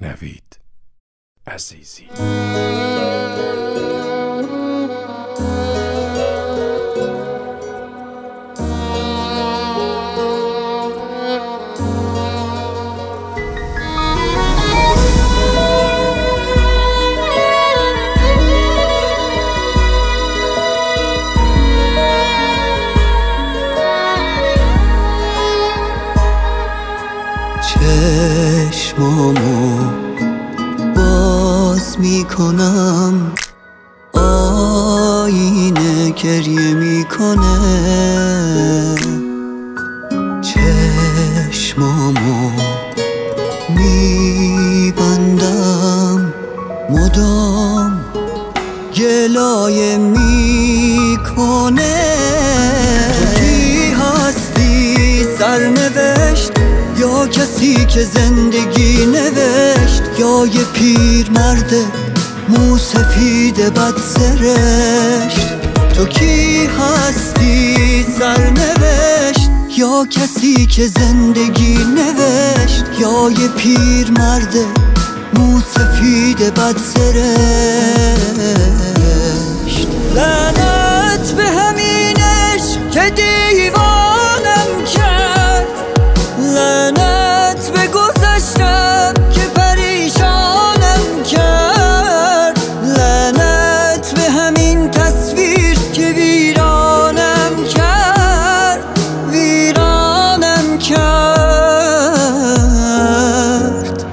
نوید عزیزی. چشمامو باز میکنم، آینه گریه میکنه. چشمامو میبندم، مدام گلایه میکنه. تو کی هستی سرنوشت، یا کسی که زندگی نوشت، یا یه پیرمرد موسفید بد سرشت؟ تو کی هستی سرنوشت، یا کسی که زندگی نوشت، یا یه پیرمرد موسفید بد سرشت؟ لعنت به همینش که دیوانم کرد، لعنت به گذشتم که پریشانم کرد، لعنت به همین تصویر که ویرانم کرد، ویرانم کرد.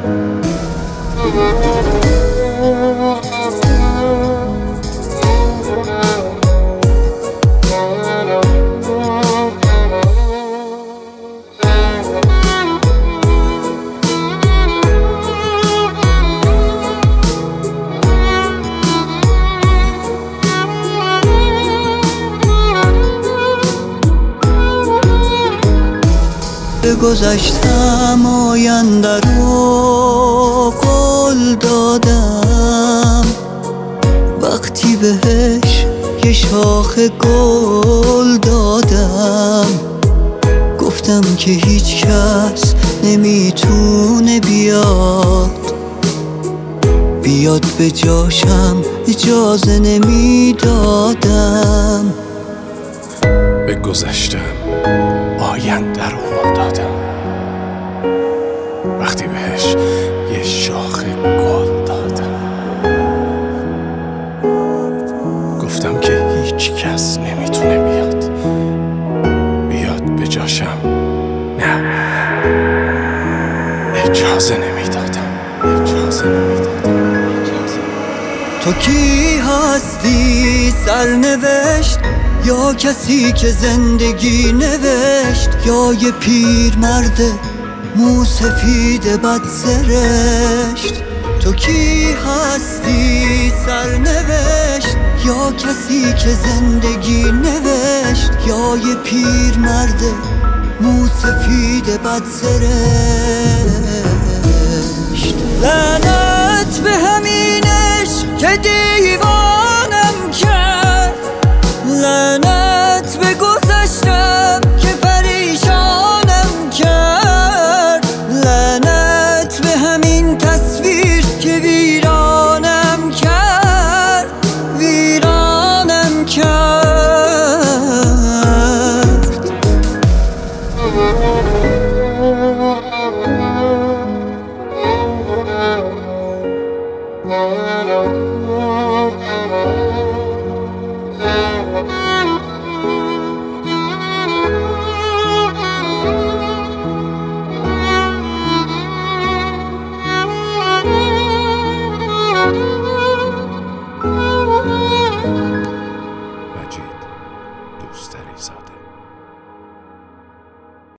گذشتم آینده رو قول دادم، وقتی بهش یه شاخ گل دادم. گفتم که هیچ کس نمیتونه بیاد به جاشم، اجازه نمیدادم. به گذشتم آینده رو قول دادم، وقتی بهش یه شاخ گل دادم. گفتم که هیچ کس نمیتونه بیاد به جاشم، نه، اجازه نمیدادم. تو کی هستی سرنوشت، یا کسی که زندگی نوشت، یا یه پیرمرد موسفید بد سرشت؟ تو کی هستی سرنوشت، یا کسی که زندگی نوشت، یا یه پیرمرد موسفید بد سرشت؟ لعنت به همینش که